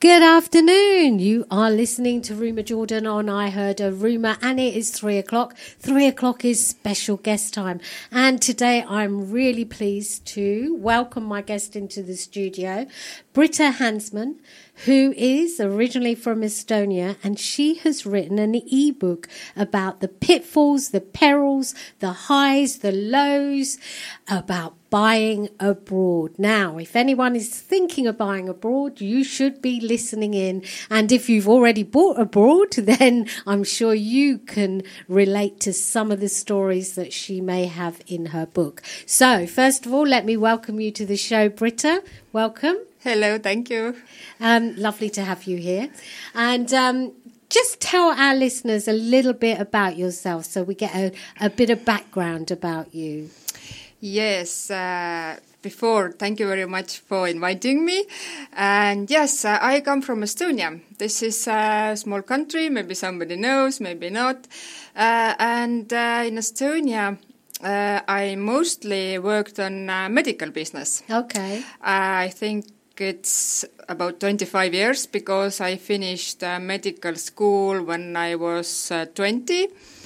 Good afternoon. You are listening to Rumour Jordan on I Heard a Rumour, and it is 3 o'clock. 3 o'clock is special guest time. And today I'm really pleased to welcome my guest into the studio, Britta Hansman, who is originally from Estonia, and she has written an ebook about the pitfalls, the perils, the highs, the lows, about buying abroad. Now, if anyone is thinking of buying abroad, you should be listening in. And if you've already bought abroad, then I'm sure you can relate to some of the stories that she may have in her book. So, first of all, let me welcome you to the show, Britta. Welcome. Hello, thank you. Lovely to have you here. And just tell our listeners a little bit about yourself so we get a bit of background about you. Yes, before, thank you very much for inviting me. And yes, I come from Estonia. This is a small country, maybe somebody knows, maybe not. And in Estonia, I mostly worked on medical business. Okay. I think it's about 25 years because I finished medical school when I was 20.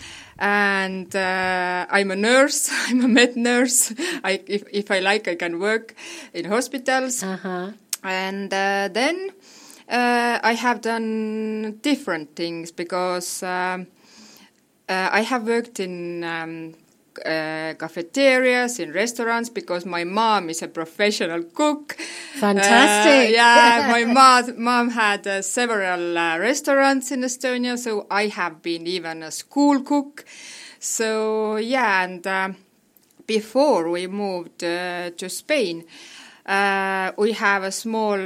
And I'm a nurse. I'm a med nurse. If I like, I can work in hospitals. Uh-huh. And then I have done different things because I have worked in cafeterias, in restaurants, because my mom is a professional cook. Fantastic. Yeah, my mom had several restaurants in Estonia, so I have been even a school cook. So, yeah, and before we moved to Spain, we have a small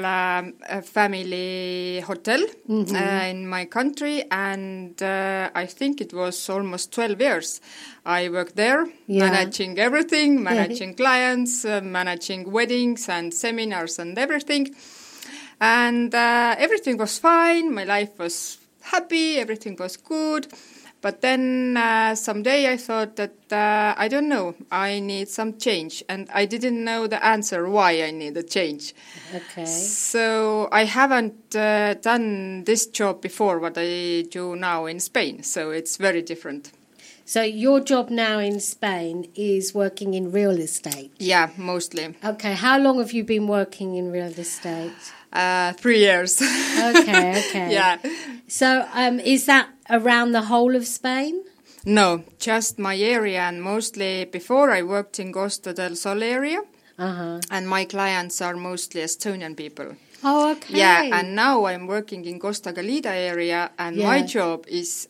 family hotel in my country, and I think it was almost 12 years. I worked there, managing everything, managing clients, managing weddings and seminars and everything. And everything was fine, my life was happy, everything was good. But then someday I thought that, I don't know, I need some change. And I didn't know the answer why I need a change. Okay. So I haven't done this job before, what I do now in Spain. So it's very different. So your job now in Spain is working in real estate? Yeah, mostly. Okay. How long have you been working in real estate? 3 years. Okay. Yeah. So is that around the whole of Spain? No, just my area, and mostly before I worked in Costa del Sol area. Uh-huh. And my clients are mostly Estonian people. Oh, okay. Yeah, and now I'm working in Costa Galida area, and my job is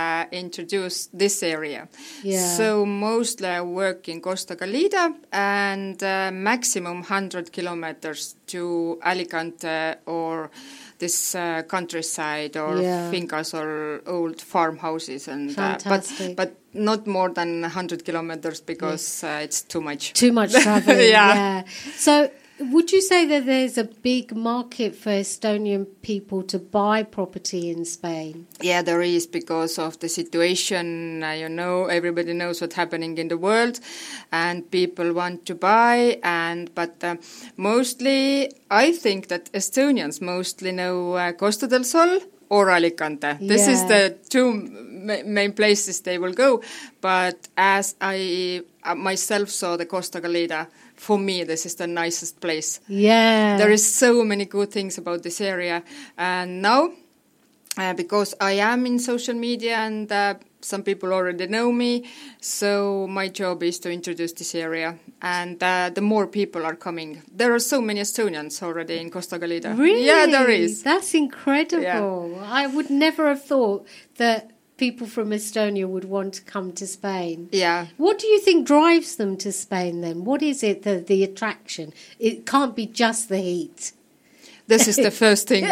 introduce this area. Yeah. So mostly I work in Costa Galida, and maximum 100 kilometers to Alicante or this countryside or fincas or old farmhouses, and but not more than 100 kilometers because it's too much. Too much traveling. Yeah. So would you say that there's a big market for Estonian people to buy property in Spain? Yeah, there is, because of the situation. Everybody knows what's happening in the world, and people want to buy. But mostly, I think that Estonians mostly know Costa del Sol or Alicante. This is the two main places they will go. But as I myself saw the Costa Galida, for me, this is the nicest place. Yeah. There is so many good things about this area. And now, because I am in social media and some people already know me, so my job is to introduce this area. And the more people are coming. There are so many Estonians already in Costa Galida. Really? Yeah, there is. That's incredible. Yeah. I would never have thought that people from Estonia would want to come to Spain. Yeah. What do you think drives them to Spain then? What is it, the attraction? It can't be just the heat. This is the first thing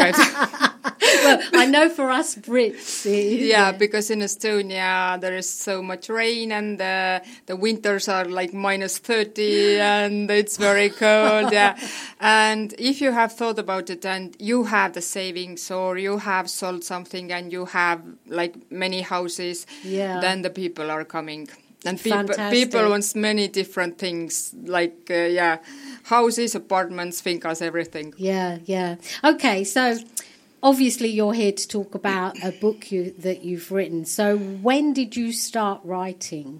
Well, I know for us Brits. Yeah, because in Estonia there is so much rain, and the winters are like minus 30 and it's very cold. Yeah. And if you have thought about it and you have the savings or you have sold something and you have like many houses, then the people are coming. And people want many different things, like, houses, apartments, fincas, everything. Yeah. Okay, so obviously you're here to talk about a book that you've written. So when did you start writing?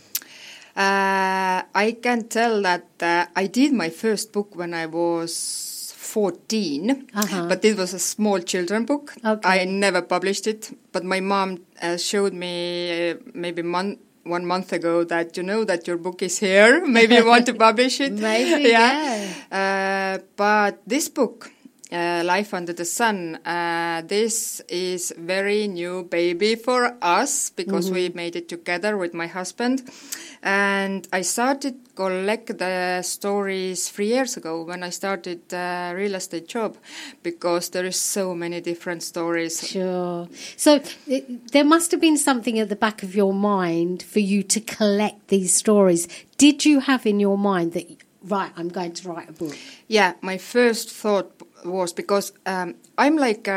I can tell that I did my first book when I was 14, but it was a small children book. Okay. I never published it, but my mom showed me maybe 1 month ago that that your book is here. Maybe you want to publish it. Maybe, yeah. But this book, Life Under the Sun, this is very new baby for us because we made it together with my husband. And I started collect the stories 3 years ago when I started real estate job, because there is so many different stories. Sure. So there must have been something at the back of your mind for you to collect these stories. Did you have in your mind that, right, I'm going to write a book? Yeah, my first thought was because I'm like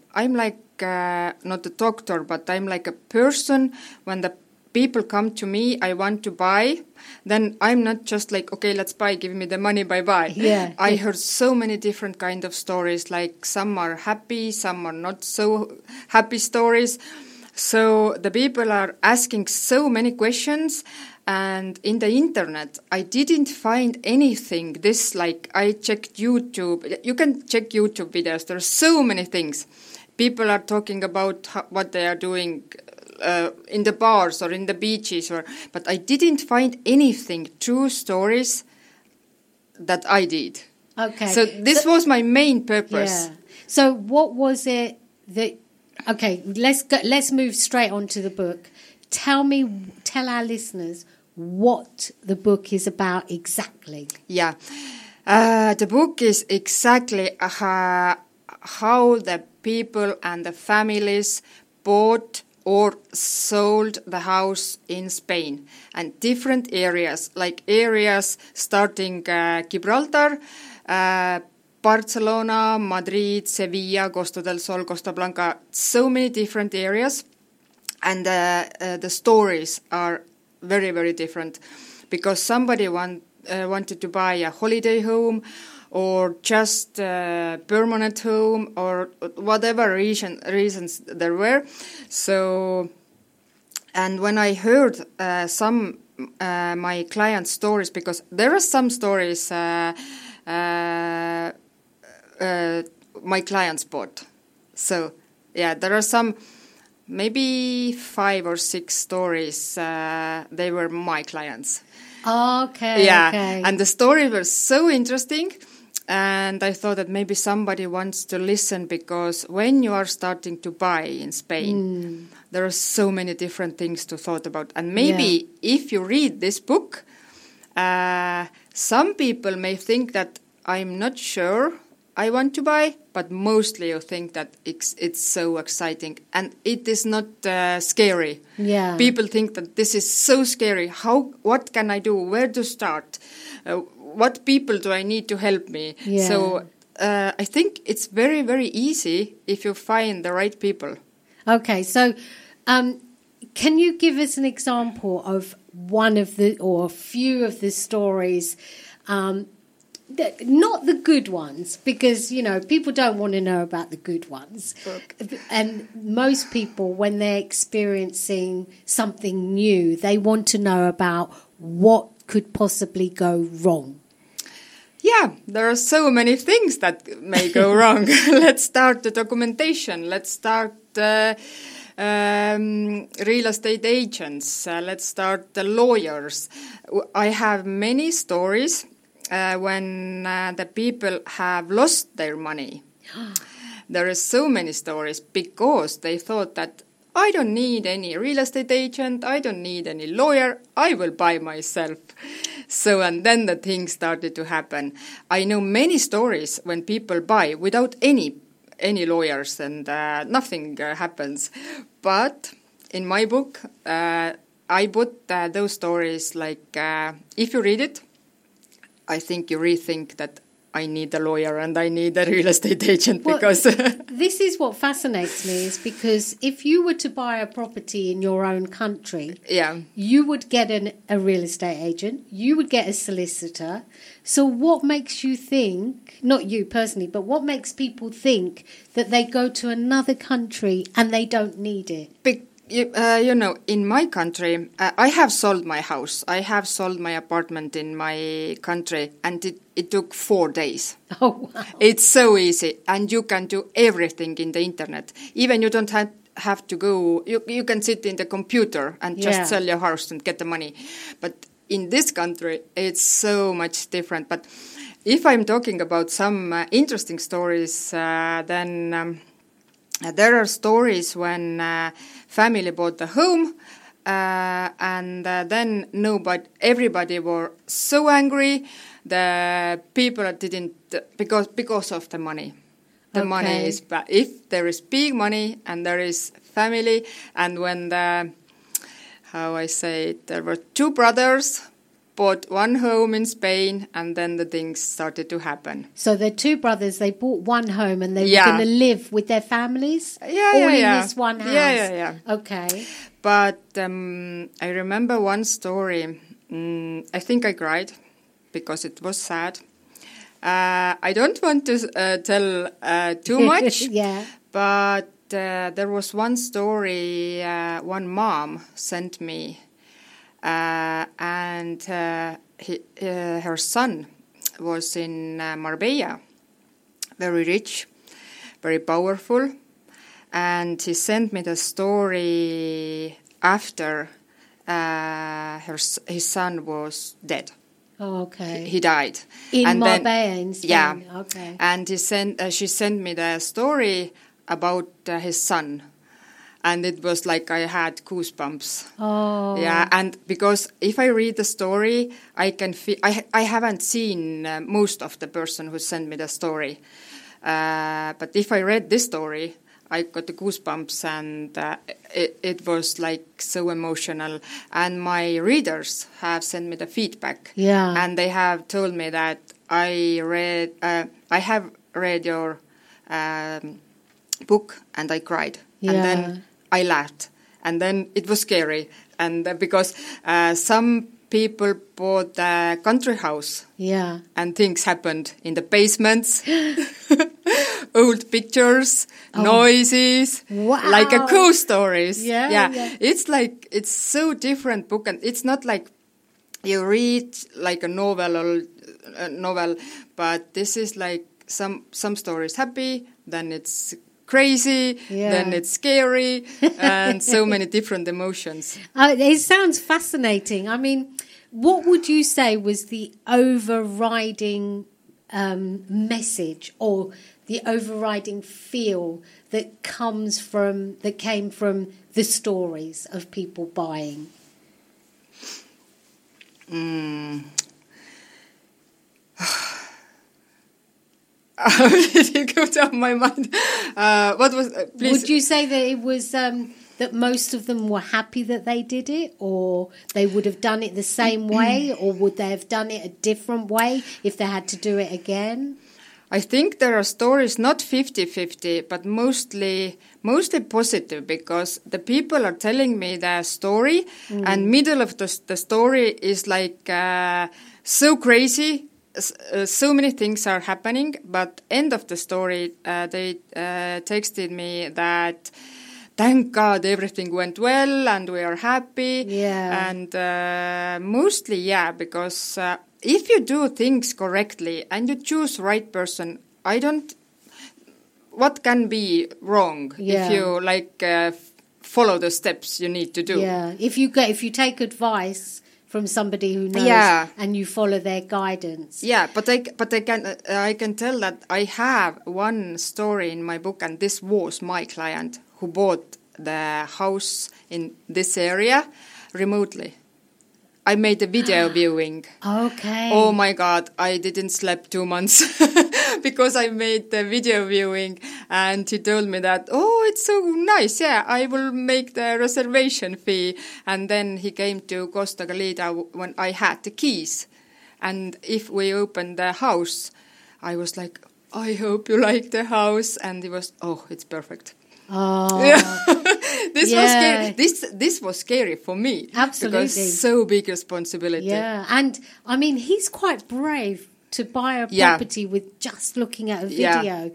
not a doctor, but I'm like a person. When the people come to me, I want to buy, then I'm not just like, okay, let's buy, give me the money, bye-bye. Yeah. I heard so many different kind of stories, like some are happy, some are not so happy stories. So the people are asking so many questions, and in the internet, I didn't find anything. This, like, I checked YouTube. You can check YouTube videos. There are so many things. People are talking about what they are doing in the bars or in the beaches, but I didn't find anything, true stories that I did. Okay. So this was my main purpose. Yeah. So what was it that? Okay, let's move straight on to the book. Tell our listeners what the book is about exactly. Yeah, the book is exactly how the people and the families bought or sold the house in Spain, and different areas, like areas starting Gibraltar, Barcelona, Madrid, Sevilla, Costa del Sol, Costa Blanca, so many different areas, and the stories are very, very different, because somebody wanted to buy a holiday home, or just a permanent home, or whatever reasons there were. So, and when I heard some my clients' stories, because there are some stories my clients bought. So, yeah, there are some, maybe 5 or 6 stories, they were my clients. Okay. Yeah, okay. And the story was so interesting. And I thought that maybe somebody wants to listen, because when you are starting to buy in Spain, there are so many different things to thought about. And maybe if you read this book, some people may think that I'm not sure I want to buy, but mostly you think that it's so exciting. And it is not scary. Yeah. People think that this is so scary. What can I do? Where to start? What people do I need to help me? Yeah. So I think it's very, very easy if you find the right people. Okay, so can you give us an example of one of the, or a few of the stories, not the good ones, because, people don't want to know about the good ones. Okay. And most people, when they're experiencing something new, they want to know about what could possibly go wrong. Yeah, there are so many things that may go wrong. Let's start the documentation. Let's start real estate agents. Let's start the lawyers. I have many stories when the people have lost their money. There are so many stories because they thought that I don't need any real estate agent, I don't need any lawyer, I will buy myself. So, and then the thing started to happen. I know many stories when people buy without any lawyers, and nothing happens. But in my book, I put those stories, like if you read it, I think you rethink that I need a lawyer and I need a real estate agent because... This is what fascinates me, is because if you were to buy a property in your own country, you would get a real estate agent, you would get a solicitor. So what makes you think, not you personally, but what makes people think that they go to another country and they don't need it? In my country, I have sold my house. I have sold my apartment in my country, and it took 4 days. Oh, wow. It's so easy, and you can do everything in the internet. Even you don't have to go, you can sit in the computer and just sell your house and get the money. But in this country, it's so much different. But if I'm talking about some interesting stories, then... there are stories when family bought the home and then everybody were so angry. The people didn't, because of the money. The money is bad. If there is big money and there is family, and when there were 2 brothers bought one home in Spain, and then the things started to happen. So the 2 brothers, they bought one home and they were going to live with their families? All in this one house? Yeah. Okay. But I remember one story. I think I cried because it was sad. I don't want to tell too much, but there was one story one mom sent me. And her son was in Marbella, very rich, very powerful, and he sent me the story after his son was dead. Oh, okay. He died in Marbella, in Spain. Yeah. Okay. And she sent me the story about his son. And it was like I had goosebumps. Oh. Yeah, and because if I read the story, I can feel... I haven't seen most of the person who sent me the story. But if I read this story, I got the goosebumps, and it was like so emotional. And my readers have sent me the feedback. Yeah. And they have told me that I have read your book and I cried. Yeah. And then I laughed, and then it was scary, and because some people bought a country house, and things happened in the basements, old pictures, noises, like a ghost stories. Yeah. It's so different book, and it's not like you read like a novel, but this is like some stories happy, then it's crazy, then it's scary, and so many different emotions. It sounds fascinating. I mean, what would you say was the overriding message or the overriding feel that came from the stories of people buying? It goes out of my mind. What was? Please. Would you say that it was that most of them were happy that they did it, or they would have done it the same way, or would they have done it a different way if they had to do it again? I think there are stories not 50-50, but mostly positive, because the people are telling me their story, and middle of the story is like so crazy. So many things are happening, but end of the story, they texted me that thank God everything went well and we are happy. Yeah. And mostly, because if you do things correctly and you choose right person, what can be wrong if you follow the steps you need to do? Yeah, if you take advice from somebody who knows and you follow their guidance. Yeah, but I can tell that I have one story in my book, and this was my client who bought the house in this area remotely. I made a video viewing. Okay. Oh my God, I didn't sleep 2 months because I made the video viewing, and he told me that, oh, it's so nice, I will make the reservation fee. And then he came to Costa Galida when I had the keys. And if we opened the house, I was like, I hope you like the house. And he was, oh, it's perfect. Oh, This was scary. This was scary for me. Absolutely. Because so big responsibility. Yeah, and I mean, he's quite brave to buy a property with just looking at a video.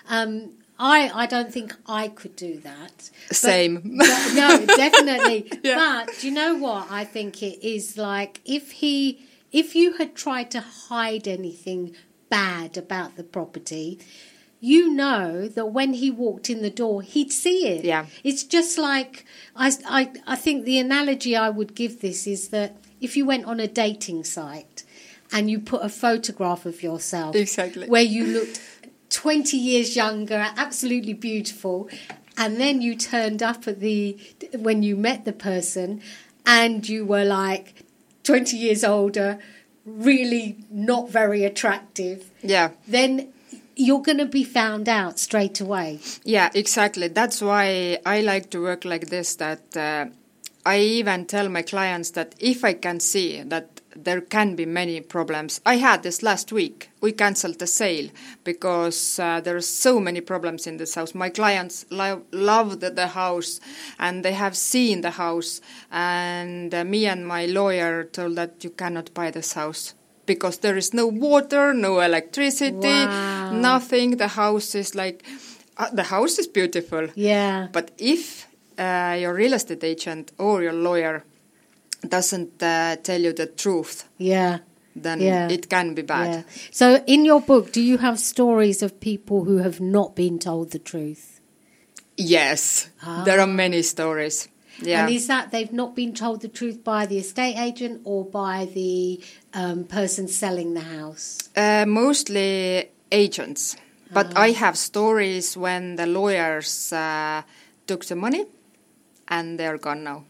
I don't think I could do that. Same. No, definitely. But do you know what? I think it is like if you had tried to hide anything bad about the property, you know that when he walked in the door, he'd see it. Yeah. It's just like, I think the analogy I would give this is that if you went on a dating site and you put a photograph of yourself exactly where you looked 20 years younger, absolutely beautiful, and then you turned up at when you met the person and you were like 20 years older, really not very attractive. Yeah. Then you're going to be found out straight away. Yeah, exactly. That's why I like to work like this, that I even tell my clients that if I can see that there can be many problems. I had this last week. We cancelled the sale because there are so many problems in this house. My clients loved the house and they have seen the house. And me and my lawyer told that you cannot buy this house because there is no water, no electricity, nothing. The house is like, the house is beautiful. Yeah. But if your real estate agent or your lawyer doesn't tell you the truth, then it can be bad. Yeah. So in your book, do you have stories of people who have not been told the truth? Yes, there are many stories. Yeah. And is that they've not been told the truth by the estate agent or by the person selling the house? Mostly agents. But I have stories when the lawyers took the money and they're gone now.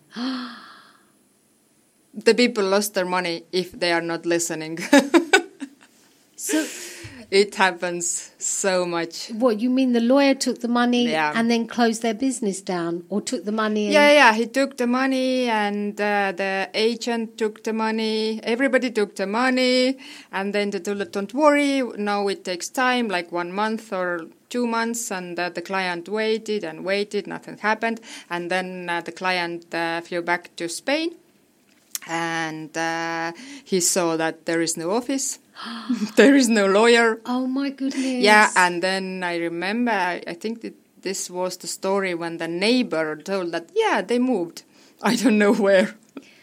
The people lost their money if they are not listening. So it happens so much. What, you mean the lawyer took the money and then closed their business down, or took the money and... Yeah, he took the money and the agent took the money. Everybody took the money and then they told, don't worry, now it takes time, like 1 month or 2 months, and the client waited and waited, nothing happened. And then the client flew back to Spain. And he saw that there is no office, there is no lawyer. Oh, my goodness. Yeah, and then I remember, I think that this was the story when the neighbor told that, they moved. I don't know where.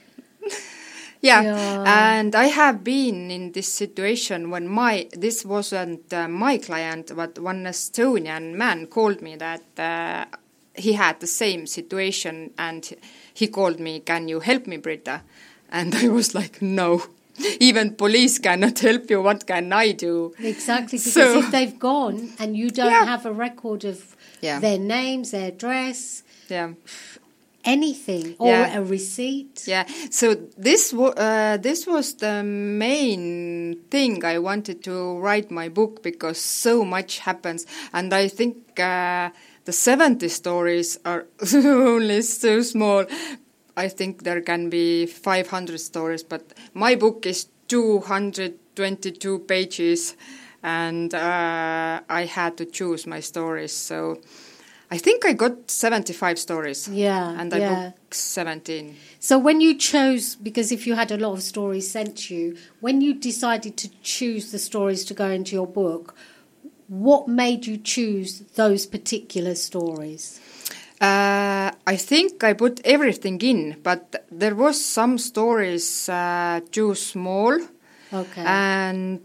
And I have been in this situation when this wasn't my client, but one Estonian man called me that he had the same situation, and he called me, can you help me, Britta? And I was like, no, even police cannot help you. What can I do? Exactly, because if they've gone and you don't have a record of their names, their address, anything, or a receipt. Yeah, so this was the main thing I wanted to write my book, because so much happens. And I think the 70 stories are only so small. I think there can be 500 stories, but my book is 222 pages, and I had to choose my stories. So I think I got 75 stories. And I booked 17. So when you chose, because if you had a lot of stories sent to you, when you decided to choose the stories to go into your book, what made you choose those particular stories? I think I put everything in, but there was some stories too small. Okay. And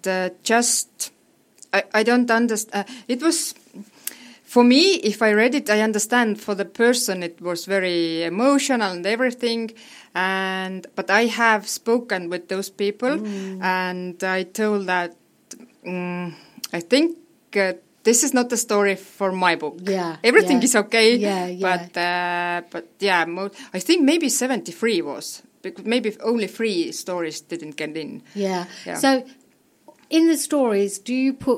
I don't understand. It was, for me, if I read it, I understand. For the person, it was very emotional and everything. But I have spoken with those people, and I told that I think this is not the story for my book. Everything is okay. But I think maybe 73 was, because maybe only 3 stories didn't get in. So in the stories, do you put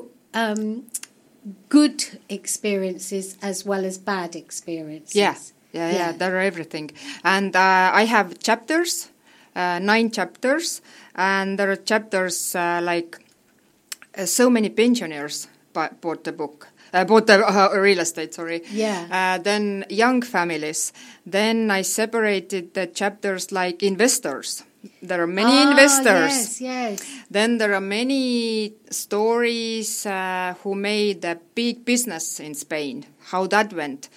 good experiences as well as bad experiences? Yeah, there are everything. And I have chapters, 9 chapters, and there are chapters like so many pensioners bought the book. Bought the real estate, sorry. Yeah. Then young families. Then I separated the chapters like investors. There are many investors. Yes. Then there are many stories who made a big business in Spain. How that went.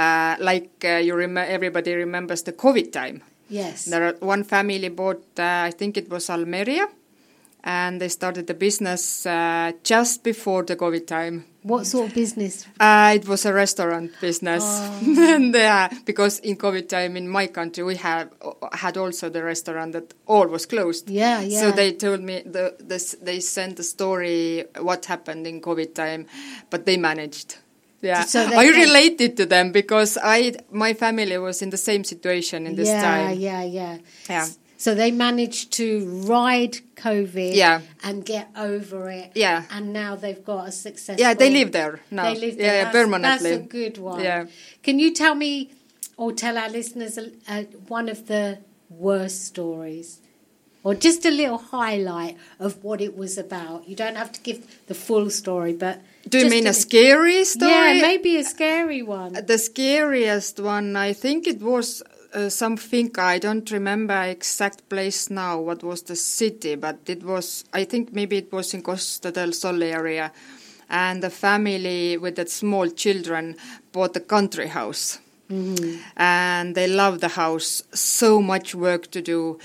Everybody remembers the COVID time. Yes. One family bought, I think it was Almeria, and they started the business just before the COVID time. What sort of business? It was a restaurant business. And, because in COVID time in my country, we had also the restaurant that all was closed. Yeah. So they told me, they sent the story what happened in COVID time, but they managed. Yeah, so I related to them because my family was in the same situation in this time. Yeah. So they managed to ride COVID and get over it. Yeah. And now they've got a successful... Yeah, they live there now. They live there. Permanently. That's a good one. Yeah. Can you tell me, or tell our listeners, one of the worst stories? Or just a little highlight of what it was about. You don't have to give the full story, but... Do you mean a scary story? Yeah, maybe a scary one. The scariest one, I think it was something, I don't remember exact place now, what was the city, but it was, I think maybe it was in Costa del Sol area. And the family with the small children bought a country house. Mm-hmm. And they loved the house, so much work to do.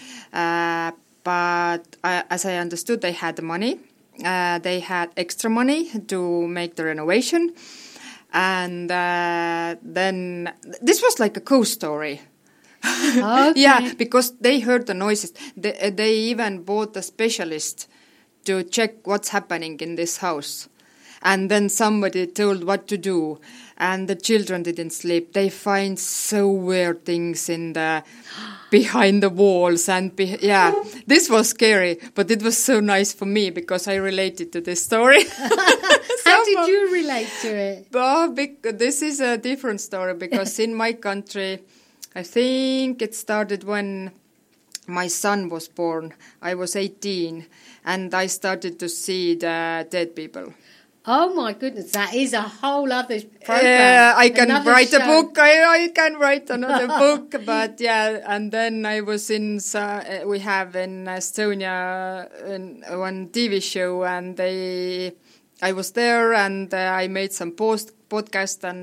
But as I understood, they had the money. They had extra money to make the renovation. And then this was like a ghost story. Okay. Yeah, because they heard the noises. They even bought a specialist to check what's happening in this house. And then somebody told what to do. And the children didn't sleep. They find so weird things in behind the walls. And this was scary. But it was so nice for me because I related to this story. How did you relate to it? This is a different story because in my country, I think it started when my son was born. I was 18 and I started to see the dead people. Oh my goodness, that is a whole other program. Yeah, I can write a book. I can write another book. But and then I was we have in Estonia one TV show, and I was there, and I made some podcast, and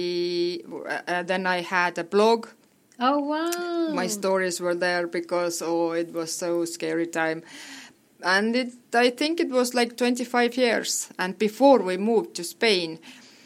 then I had a blog. Oh wow! My stories were there because it was so scary time. And I think it was like 25 years. And before we moved to Spain,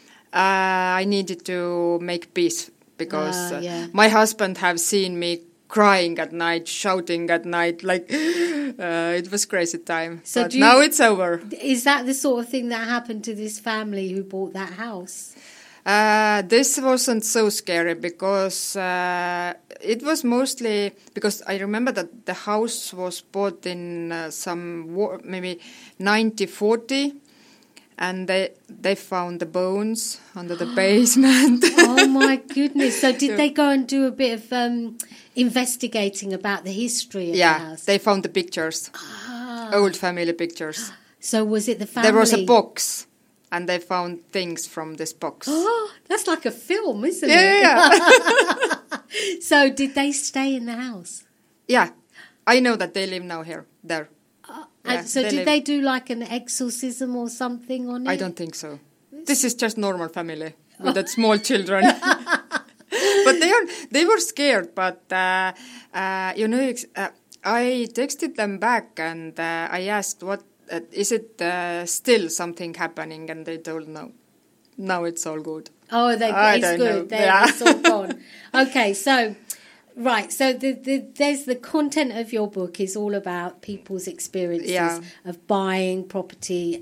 I needed to make peace because my husband have seen me crying at night, shouting at night, like it was crazy time. So but now it's over. Is that the sort of thing that happened to this family who bought that house? This wasn't so scary because it was mostly because I remember that the house was bought in maybe 1940, and they found the bones under the basement. Oh my goodness! So did they go and do a bit of investigating about the history of the house? Yeah, they found the pictures, old family pictures. So was it the family? There was a box. And they found things from this box. Oh, that's like a film, isn't it? Yeah. So did they stay in the house? Yeah. I know that they live now there. So did they do like an exorcism or something on it? I don't think so. This is just normal family with that small children. But they were scared. But, I texted them back and I asked is it still something happening? And they told no. Now it's all good. Oh, it's good. It's all gone. Okay, so, right. So there's the content of your book is all about people's experiences of buying property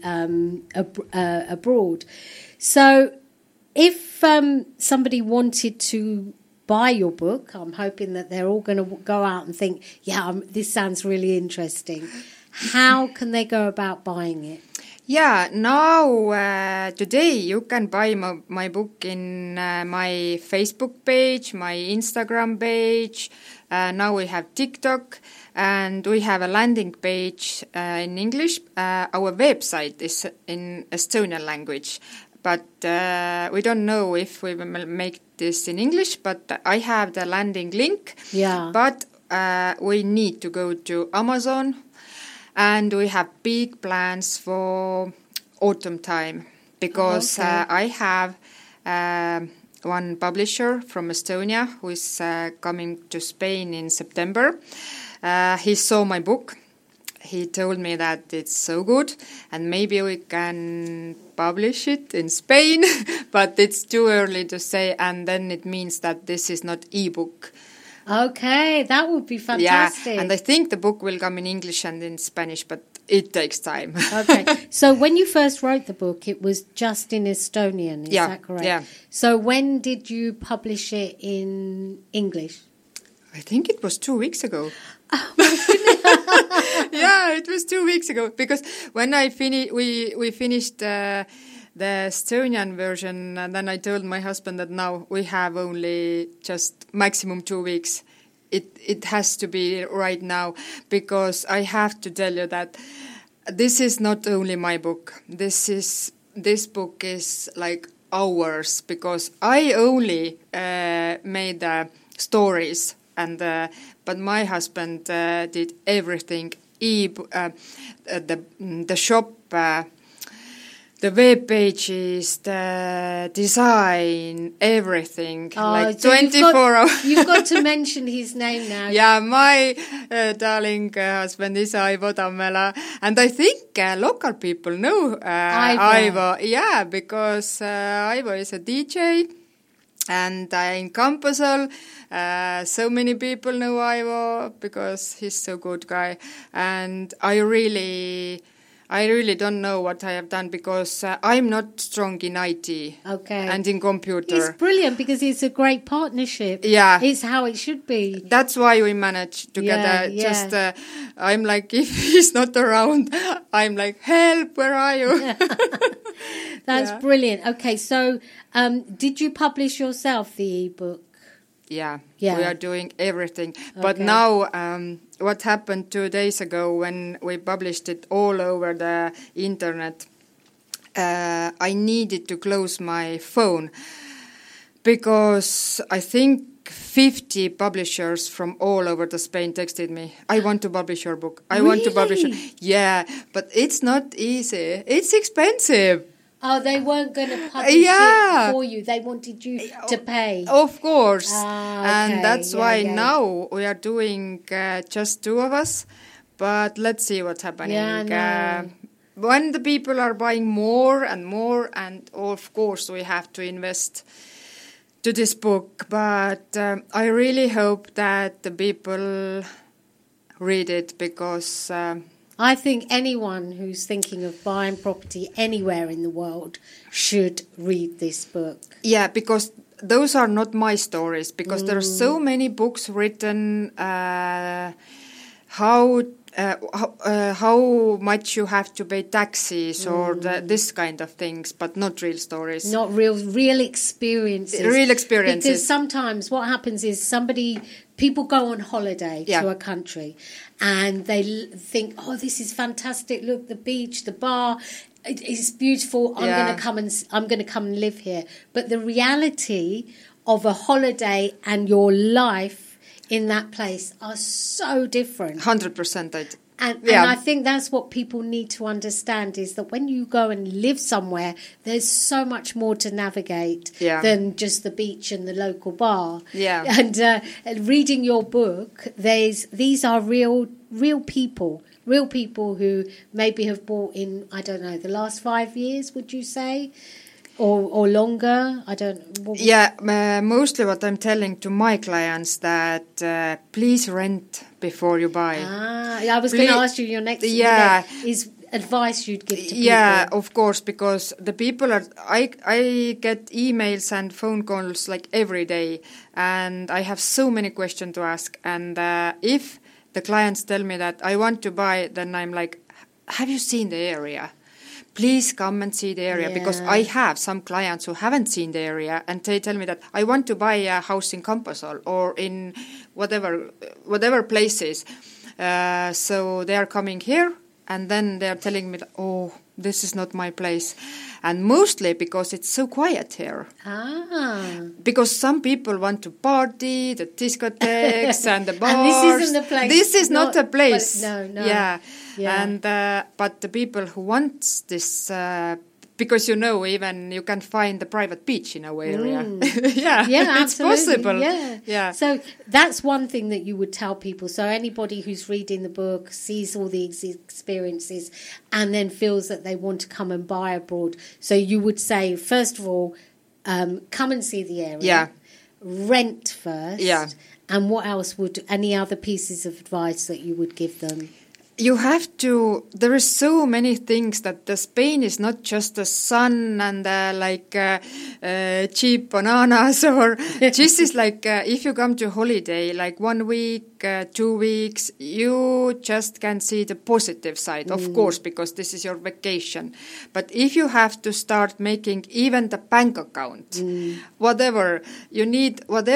abroad. So if somebody wanted to buy your book, I'm hoping that they're all going to go out and think, this sounds really interesting. How can they go about buying it? Yeah, now today you can buy my book in my Facebook page, my Instagram page. Now we have TikTok, and we have a landing page in English. Our website is in Estonian language, but we don't know if we will make this in English, but I have the landing link. Yeah. But we need to go to Amazon. And we have big plans for autumn time because I have one publisher from Estonia who is coming to Spain in September. He saw my book. He told me that it's so good and maybe we can publish it in Spain, but it's too early to say, and then it means that this is not e-book. Okay, that would be fantastic. Yeah, and I think the book will come in English and in Spanish, but it takes time. Okay, so when you first wrote the book, it was just in Estonian, is that correct? Yeah. So when did you publish it in English? I think it was 2 weeks ago. Oh, my goodness. Yeah, it was 2 weeks ago, because when I we finished the Estonian version, and then I told my husband that now we have only just maximum 2 weeks. It has to be right now, because I have to tell you that this is not only my book. This book is like ours, because I only made the stories, and but my husband did everything. The shop. The web pages, the design, everything, like so 24 hours. You've got to mention his name now. Yeah, my darling husband is Aivo Tammela, and I think local people know Aivo. Yeah, because Aivo is a DJ, and in Kampasel, so many people know Aivo because he's so good guy, and I really don't know what I have done, because I'm not strong in IT and in computer. It's brilliant because it's a great partnership. Yeah. It's how it should be. That's why we managed together. Yeah. Just I'm like, if he's not around, I'm like, help, where are you? That's brilliant. Okay, so did you publish yourself the ebook? Yeah, we are doing everything. But now, what happened 2 days ago when we published it all over the internet, I needed to close my phone, because I think 50 publishers from all over the Spain texted me, I want to publish your book. I want to publish it. Yeah, but it's not easy. It's expensive. Oh, they weren't going to publish it for you. They wanted you to pay. Of course. Okay. And that's why now we are doing just two of us. But let's see what's happening. Yeah, when the people are buying more and more, and of course we have to invest to this book. But I really hope that the people read it, because... I think anyone who's thinking of buying property anywhere in the world should read this book. Yeah, because those are not my stories, because there are so many books written how much you have to pay taxes or this kind of things, but not real stories. Not real experiences. Real experiences. Because sometimes what happens is people go on holiday to a country and they think, oh, this is fantastic. Look, the beach, the bar, it's beautiful. I'm going to come and live here. But the reality of a holiday and your life in that place are so different. 100%. And I think that's what people need to understand, is that when you go and live somewhere, there's so much more to navigate than just the beach and the local bar. Yeah. And reading your book, these are real people who maybe have bought in, I don't know, the last 5 years, would you say? Or longer, I don't know. Yeah, mostly what I'm telling to my clients that please rent before you buy. I was going to ask you your next is advice you'd give to people. Yeah, of course, because the people are... I get emails and phone calls like every day, and I have so many questions to ask. And if the clients tell me that I want to buy, then I'm like, have you seen the area? please come and see the area, because I have some clients who haven't seen the area, and they tell me that I want to buy a house in Kampasol or in whatever places. So they are coming here, and then they are telling me, oh, this is not my place. And mostly because it's so quiet here. Because some people want to party, the discotheques and the bars. And this isn't the place. This is not a place. No. Yeah. And but the people who want this, because even you can find the private beach in our area. Yeah, it's possible. Yeah. So that's one thing that you would tell people. So anybody who's reading the book sees all the experiences and then feels that they want to come and buy abroad. So you would say, first of all, come and see the area. Yeah. Rent first. Yeah. And what else any other pieces of advice that you would give them? You have to, there is so many things that Spain is not just the sun and cheap bananas, or this is if you come to holiday, 1 week, 2 weeks, you just can see the positive side, of course, because this is your vacation. But if you have to start making even the bank account, whatever you need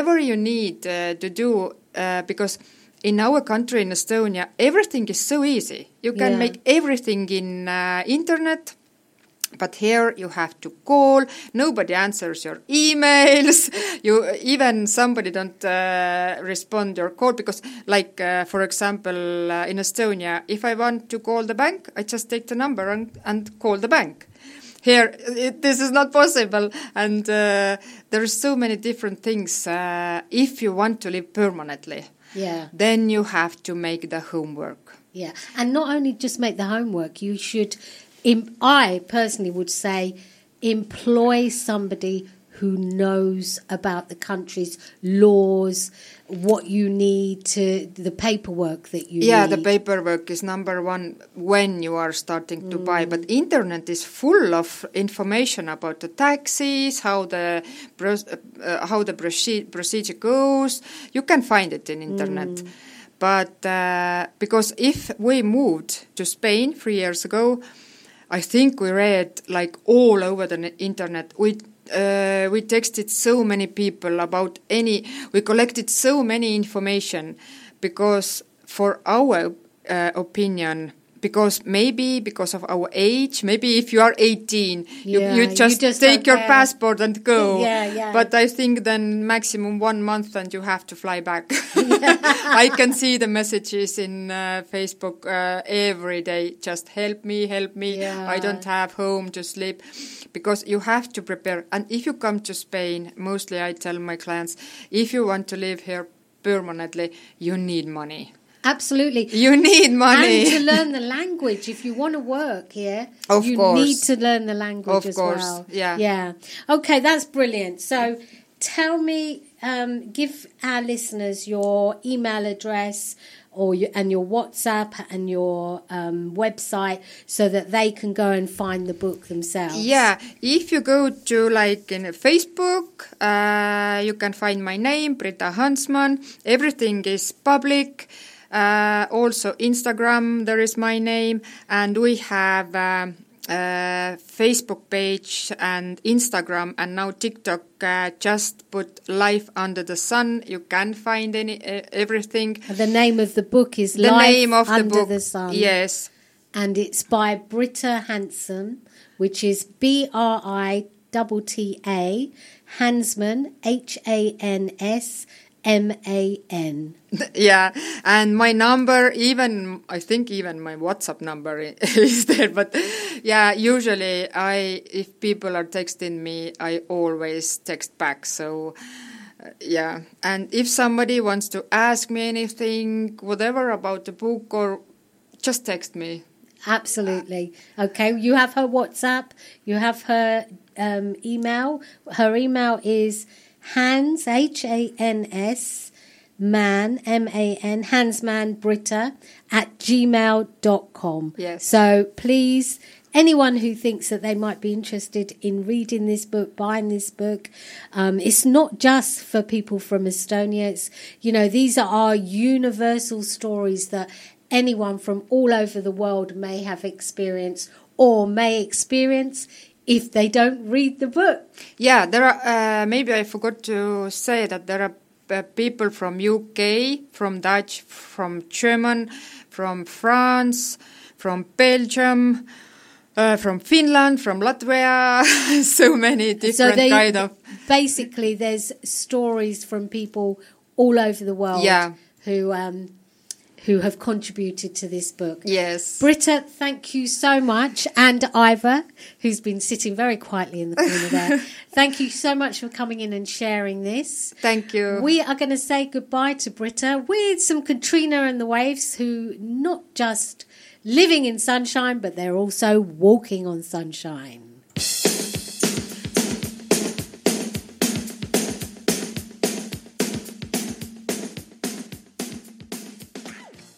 to do, because in our country, in Estonia, everything is so easy. You can make everything in internet, but here you have to call. Nobody answers your emails. Even somebody don't respond your call because, for example, in Estonia, if I want to call the bank, I just take the number and call the bank. Here, this is not possible, and there are so many different things. If you want to live permanently, then you have to make the homework. Yeah, and not only just make the homework, you should, I personally would say, employ somebody who knows about the country's laws, what you need the paperwork that you need. Yeah, the paperwork is number one when you are starting to buy. But internet is full of information about the taxes, how the procedure goes. You can find it in internet. But because if we moved to Spain 3 years ago, I think we read all over the internet. We texted so many people about we collected so many information because for our opinion, because of our age, maybe if you are 18, you just take your passport and go. But I think then maximum 1 month and you have to fly back. I can see the messages in Facebook every day. Just help me. I don't have home to sleep. Because you have to prepare. And if you come to Spain, mostly I tell my clients, if you want to live here permanently, you need money. Absolutely. You need money. And to learn the language. If you want to work here, you need to learn the language as well. Yeah. Okay, that's brilliant. So tell me, give our listeners your email address and your WhatsApp and your website so that they can go and find the book themselves. Yeah, if you go to in Facebook, you can find my name, Britta Hansman. Everything is public. Also Instagram, there is my name, and we have Facebook page and Instagram and now TikTok. Just put Life Under the Sun. You can find everything. The name of the book is Life Under the Sun. Yes. And it's by Britta Hansman, which is Britta Hansman, Hansman. Yeah, and my number, I think even my WhatsApp number is there. But yeah, usually if people are texting me, I always text back. So yeah, and if somebody wants to ask me anything, whatever about the book, or just text me. Absolutely. Okay, you have her WhatsApp, you have her email. Her email is Hans, Hans, Man, M-A-N, Hansman Britta @gmail.com. Yes. So please, anyone who thinks that they might be interested in reading this book, buying this book, it's not just for people from Estonia. It's, these are our universal stories that anyone from all over the world may have experienced or may experience if they don't read the book. Yeah, there are, maybe I forgot to say that there are people from UK, from Dutch, from German, from France, from Belgium, from Finland, from Latvia, so many different kind of... Basically, there's stories from people all over the world who have contributed to this book. Yes. Britta, thank you so much. And Ivor, who's been sitting very quietly in the corner there. Thank you so much for coming in and sharing this. Thank you. We are going to say goodbye to Britta with some Katrina and the Waves, who not just living in sunshine, but they're also walking on sunshine.